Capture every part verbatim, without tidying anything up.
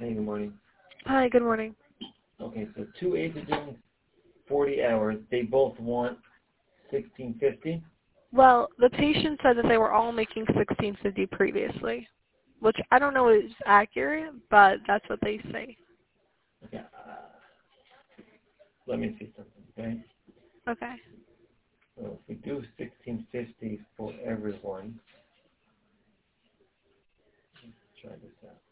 Hey, good morning. Hi, good morning. Okay, so two aides are doing forty hours. They both want sixteen fifty. Well, the patient said that they were all making sixteen fifty previously, which I don't know is accurate, but that's what they say. Okay, uh, let me see something, okay? Okay. So if we do sixteen fifty for everyone, let's try this out.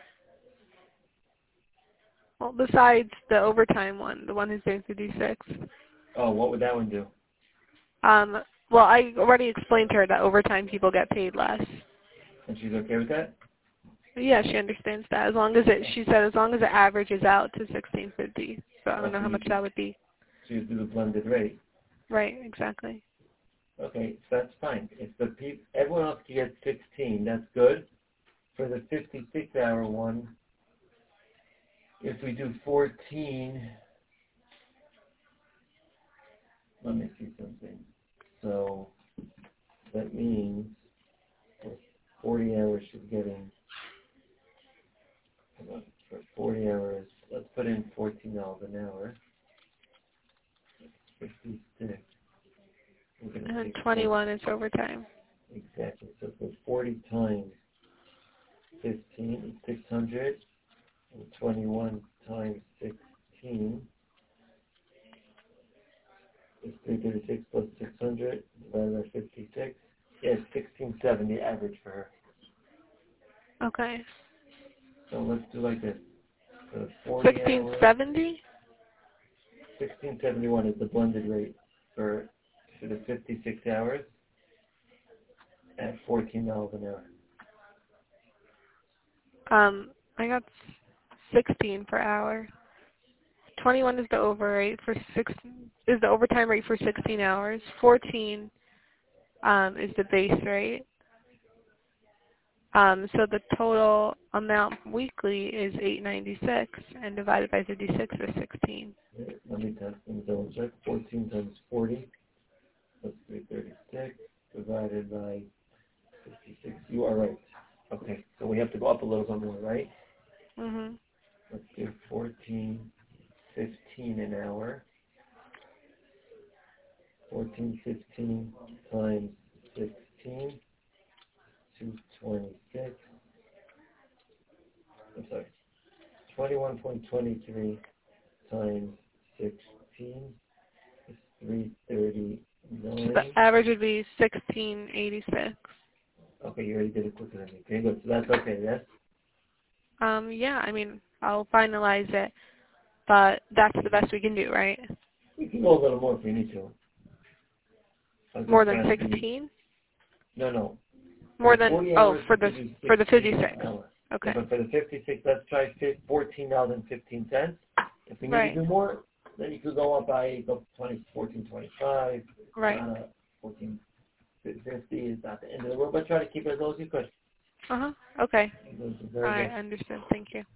Well, besides the overtime one, the one who's doing fifty-six. Oh, what would that one do? Um, well, I already explained to her that overtime people get paid less. And she's okay with that? Yeah, she understands that. As long as it, she said, as long as it averages out to sixteen fifty. So I don't know Okay, how you much do, that would be. so you do the blended rate. Right, exactly. Okay, so that's fine. If the pe- everyone else can get sixteen, that's good. For the fifty-six hour one, if we do fourteen, let me see something. So that means for forty hours she's getting, hold on, for forty hours, let's put in fourteen dollars an hour. fifty-six. We're going And to then take four, twenty-one is overtime. exactly. So for forty times fifteen is six hundred, and twenty-one times sixteen is three thirty-six plus six hundred divided by fifty-six. Yeah, it's sixteen seventy average for her. Okay. So let's do like this. For forty sixteen hours, seventy? sixteen seventy-one is the blended rate for for the fifty-six hours at fourteen dollars an hour. Um, I got sixteen per hour. twenty-one is the over rate for six is the overtime rate for sixteen hours. fourteen um, is the base rate. Um, so the total amount weekly is eight ninety-six, and divided by fifty-six is sixteen. Wait, let me test and double check. fourteen times forty plus three thirty-six divided by fifty-six. You are right. Okay, so we have to go up a little bit more, right? Mhm. Let's do fourteen fifteen an hour. fourteen fifteen times sixteen, two twenty-six. I'm sorry. twenty-one point two three times sixteen is three So the thirty-nine. average would be sixteen eighty-six. Okay, you already did it quicker than me. Okay, good. So that's okay, yes? Um, yeah, I mean, I'll finalize it, but that's the best we can do, right? We can go a little more if we need to. I'm More just than trying to be, sixteen? no, no. More For than forty oh, hours, for we the could do for the sixteen fifty-six. an hour. Yeah, Okay. but for the fifty-six, let's try fourteen dollars and fifteen cents. If we need Right. to do more, then you could go up by go twenty, fourteen twenty-five. Right. Uh, fourteen fifty is not the end of the world, but try to keep it as low as you could. Uh huh. Okay. Those are All very right. good. Understood. Thank you.